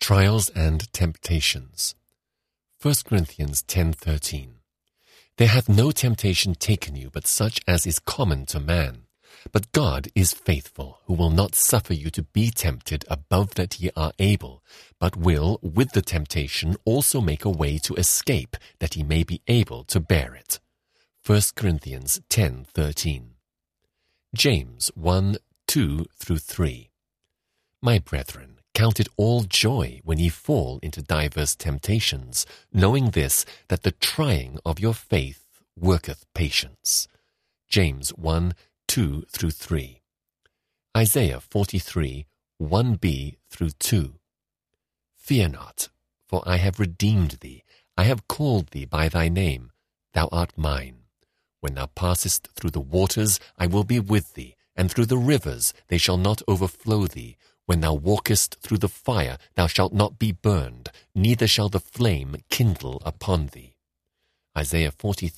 Trials and Temptations. 1 Corinthians 10:13. There hath no temptation taken you but such as is common to man. But God is faithful, who will not suffer you to be tempted above that ye are able, but will with the temptation also make a way to escape, that ye may be able to bear it. 1 Corinthians 10:13. James 1:2-3. My brethren, count it all joy when ye fall into divers temptations, knowing this, that the trying of your faith worketh patience. James 1:2-3. Isaiah 43:1b-2. Fear not, for I have redeemed thee, I have called thee by thy name, thou art mine. When thou passest through the waters, I will be with thee, and through the rivers, they shall not overflow thee. When thou walkest through the fire, thou shalt not be burned, neither shall the flame kindle upon thee. Isaiah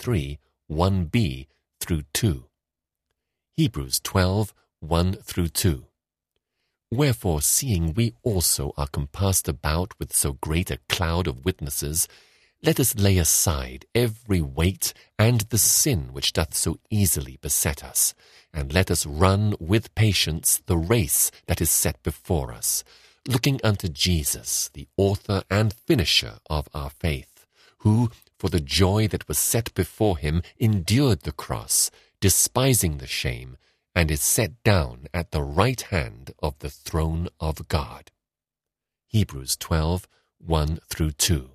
43:1b-2. Hebrews 12:1-2. Wherefore, seeing we also are compassed about with so great a cloud of witnesses, let us lay aside every weight and the sin which doth so easily beset us, and let us run with patience the race that is set before us, looking unto Jesus, the author and finisher of our faith, who, for the joy that was set before him, endured the cross, despising the shame, and is set down at the right hand of the throne of God. Hebrews 12:1-2.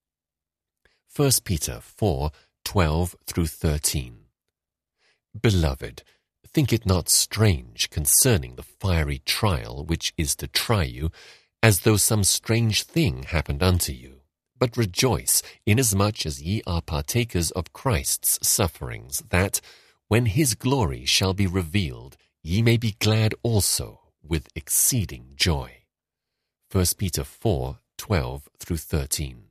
1 Peter 4:12-13. Beloved, think it not strange concerning the fiery trial which is to try you, as though some strange thing happened unto you. But rejoice, inasmuch as ye are partakers of Christ's sufferings, that, when his glory shall be revealed, ye may be glad also with exceeding joy. 1 Peter 4:12-13.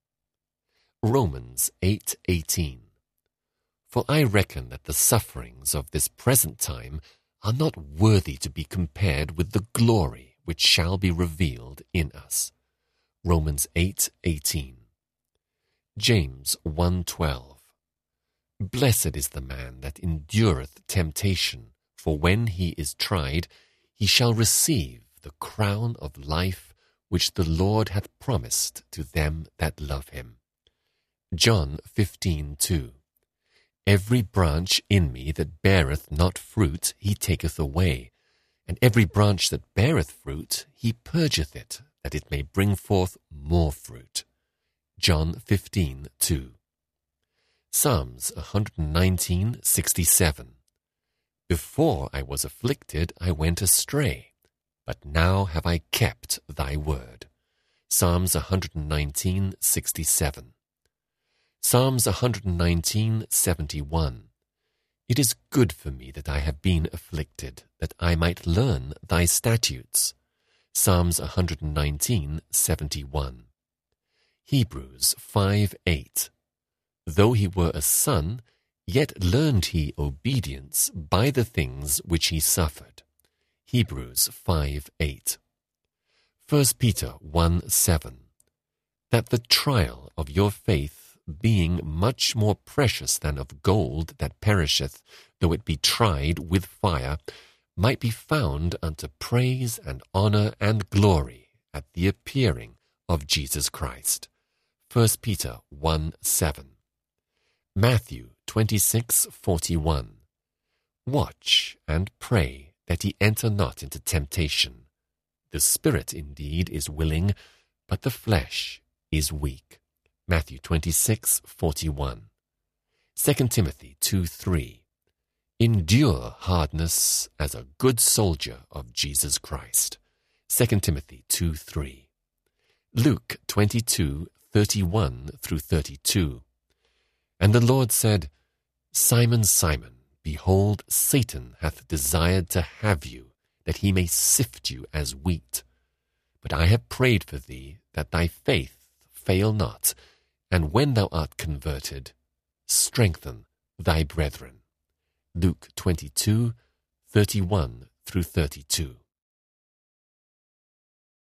Romans 8:18. For I reckon that the sufferings of this present time are not worthy to be compared with the glory which shall be revealed in us. Romans 8:18. James 1:12. Blessed is the man that endureth temptation, for when he is tried, he shall receive the crown of life which the Lord hath promised to them that love him. John 15:2. Every branch in me that beareth not fruit he taketh away, and every branch that beareth fruit he purgeth it, that it may bring forth more fruit. John 15:2. Psalms 119:67. Before I was afflicted I went astray, but now have I kept thy word. Psalms 119:67. Psalms 119:71. It is good for me that I have been afflicted, that I might learn thy statutes. Psalms 119:71. Hebrews 5:8. Though he were a son, yet learned he obedience by the things which he suffered. Hebrews 5:8. 1 Peter 1:7. That the trial of your faith, being much more precious than of gold that perisheth, though it be tried with fire, might be found unto praise and honor and glory at the appearing of Jesus Christ. 1 Peter 1:7. Matthew 26:41. Watch and pray that ye enter not into temptation. The spirit indeed is willing, but the flesh is weak. Matthew 26:41. 2 Timothy 2:3. Endure hardness as a good soldier of Jesus Christ. 2 Timothy 2:3. Luke 22:31-32. And the Lord said, Simon, Simon, behold, Satan hath desired to have you, that he may sift you as wheat. But I have prayed for thee, that thy faith fail not, and when thou art converted, strengthen thy brethren. Luke 22:31-32.